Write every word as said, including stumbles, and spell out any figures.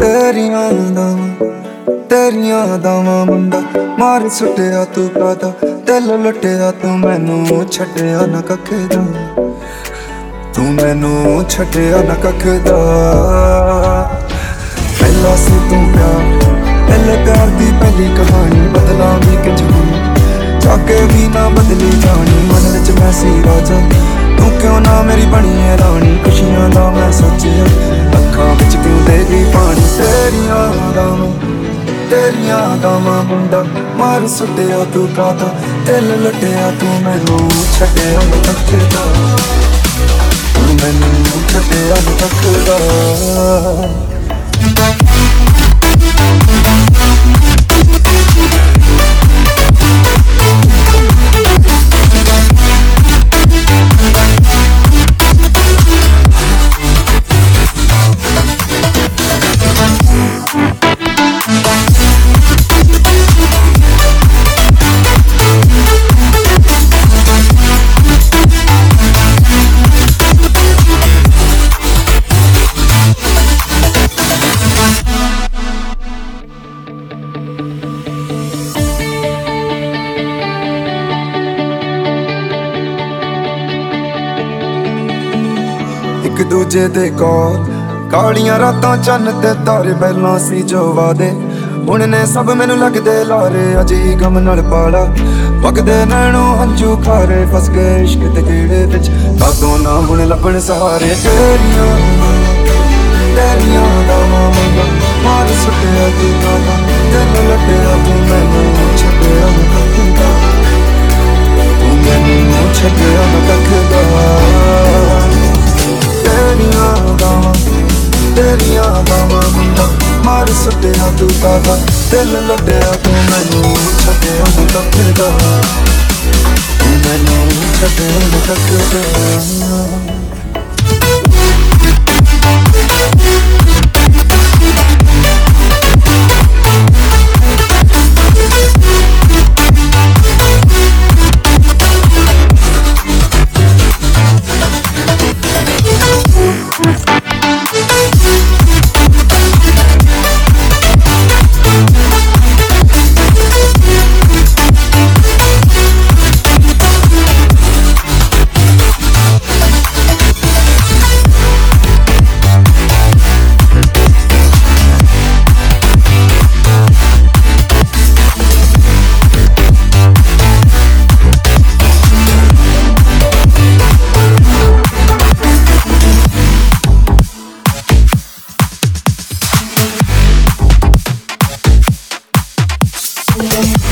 तेरियां दावां तेरियां दावां मुंडा मार सुटिया तू कादा दिल लुटिया तू मैनू छड्डिया ना कख दा तू मैनू छड्डिया ना कख दा पहला सी तू प्यार पहले प्यार दी पहली कहानी बदला भी किंज जाके भी ना बदली जानी मन विच मैं सी राजा तू क्यों ना मेरी बनी है रानी खुशियां दा मैं सोचिया अखां विच क्यों दे गई पानी तेरियां दावां तेरियां दावां मुंडा मार सुटिया तू कादा दिल लुटिया तू मैनू छड्डिया ना कख दा तू मैनू छड्डिया ना कख दा एक दूजे दे कोल कालियां रातां चन्न ते तारे पहलां सी जो वादे हुण ने सब मैनू लगदे लारे अज ही गम नाल पाला वगदे नैणों हंझू खारे फस गए इश्क दे कीड़े विच कादों ना हुण लभण सहारे तेरियां तेरियां दावां मुंडा मार सुटिया तू कादा दिल लुटिया तू मैनू छड्डिया ना कख दा तू मैनू छड्डिया ना कख दा तेरियां दावां तेरियां दावां मुंडा मार सुटिया तू कादा दिल लुटिया तू मैनू छड्डिया ना कख दा तू मैनू छड्डिया ना कख दा Yeah.